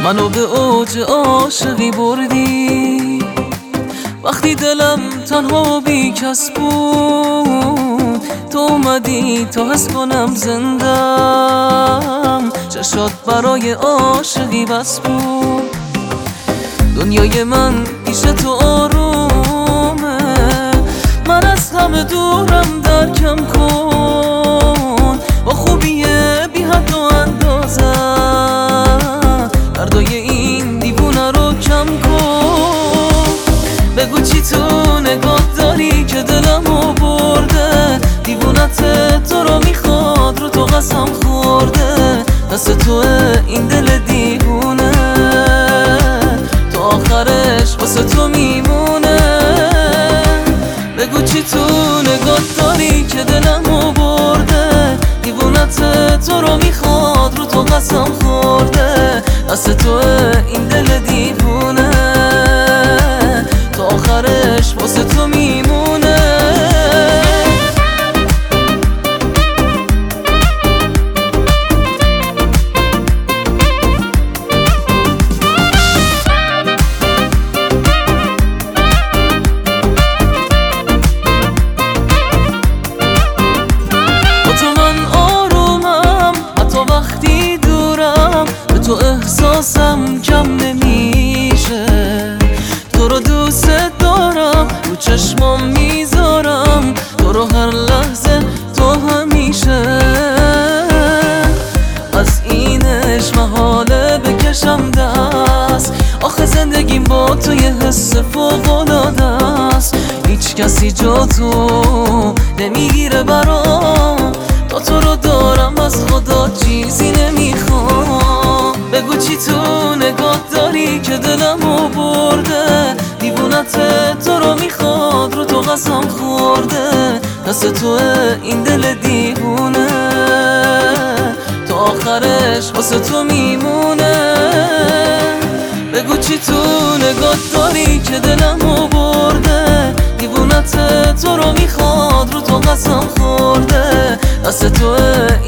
منو به اوج عاشقی بردی، وقتی دلم تنها و بی کس بود. تو اومدی تا حس کنم زندم، چشات برای عاشقی بس بود. دنیای من پیش تو آرومه، من از همه دورم درکم کن. با خوبی بی حد و اندازه دردای این دیوونه رو کم کن. بگو چی تو نگاه داری که دلمو برده، دیوونت تو رو میخواد رو تو قسم خورده. دست توه این دل دیوونه، تو آخرش واسه تو میمونه. بگو چی تو نگاه داری که دلمو برده، دیوونت تو رو میخواد رو تو قسم خورده. دست توه این دل دیوونه، تو آخرش واسه تو میمونه. تو احساسم کم نمیشه، تو رو دوست دارم، رو چشمام میذارم تو رو هر لحظه، تو همیشه. از اینش محاله بکشم دست، آخه زندگیم با تو یه حس فوق‌العاده است. هیچ کسی جا تو نمیگیره برام، تا تو رو دارم از خدا چیزی نمیخوام. بگو چی تو نگاه داری که دلمو برده، دیوونت تو رو میخواد رو تو قسم خورده. دست توه این دل دیوونه، تو آخرش واسه تو میمونه. بگو چی تو نگاه داری که دلمو برده، دیوونت تو رو میخواد رو تو قسم خورده. دست توه